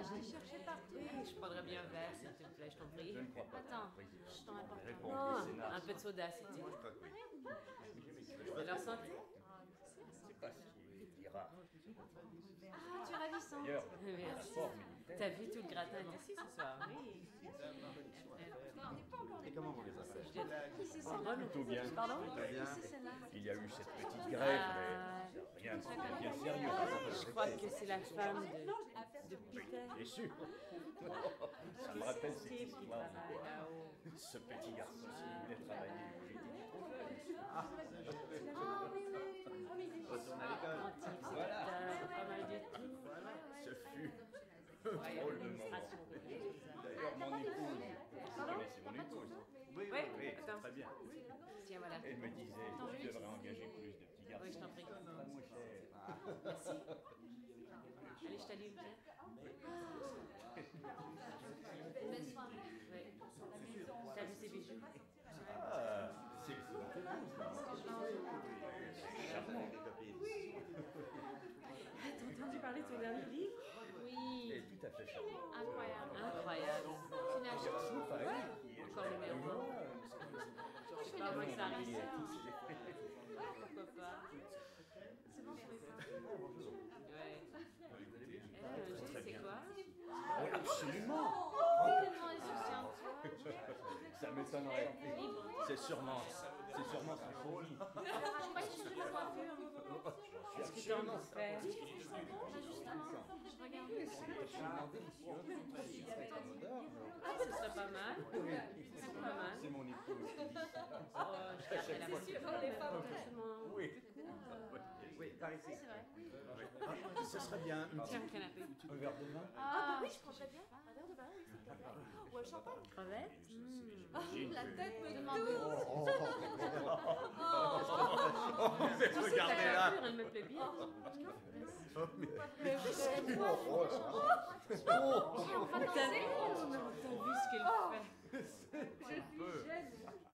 J'ai cherché partout. Oui, je prendrais bien un verre, s'il te plaît, je t'en prie. Je ne crois pas. Attends, je t'en apporte un. Non, un peu de soda, s'il te plaît. Moi, je crois que oui. Alors, santé. C'est pas si rare. Ah, tu es ravissante. D'ailleurs, Merci. T'as vu tout le gratin est ici ce soir? Oui. et comment vous les avez achetés? Qui c'est celle-là? Plutôt bien. Pardon? Plutôt bien. Qui c'est celle-là? Il y a eu cette petite grève, mais rien de bien sérieux. Je crois que c'est la femme de Peter. Bien sûr. Ça me rappelle cette Steve qui histoire. travaille là-haut. Ce petit garçon, s'il voulait travailler, il était trop jeune. Retourne à l'école. Voilà. Pas mal du tout. Ce fut Ouais, un drôle de moment. l'administration religieuse. D'ailleurs, mon épouse, vous connaissez mon épouse? Oui, attends. Très bien. Tiens, voilà. Elle me disait, tu devrais engager plus de petits garçons. Oui, je t'en prie. Pas moins cher. Merci. Allez, je t'allume, tiens. Belle soirée. Oui. T'as vu ces bijoux? Ah, c'est charmant. T'as entendu parler de ton dernier livre? Elle Oui, est tout à fait charmante. incroyable. Incroyable. Tu l'as acheté? Pareil. Encore numéro 1. Pas moins que ça arrive ça. Pourquoi pas? C'est bon, je vais faire. Ouais. C'est quoi? Oui, absolument. Tellement insouciante, tu vois. Ça m'étonnerait. C'est sûrement sa folie. Je crois que je change de coiffure. Qu'est-ce que t'en as fait? Bah, justement, je regarde. Ah, ce serait pas mal. C'est pas mal. C'est mon épouse qui dit ça. Oh, je garderai la photo. Les femmes. Oui. Oui, par ici. C'est vrai. Ce serait bien un Tiens, le canapé. verre de vin. Ah, bah oui, je prendrais bien. Un verre de vin, oui, s'il te plaît. Ou un champagne. Crevette? La tête me demande. Regardez La là. coiffure, elle me plaît bien. On va T'as danser. vu ce qu'elle fait? Je suis jeune.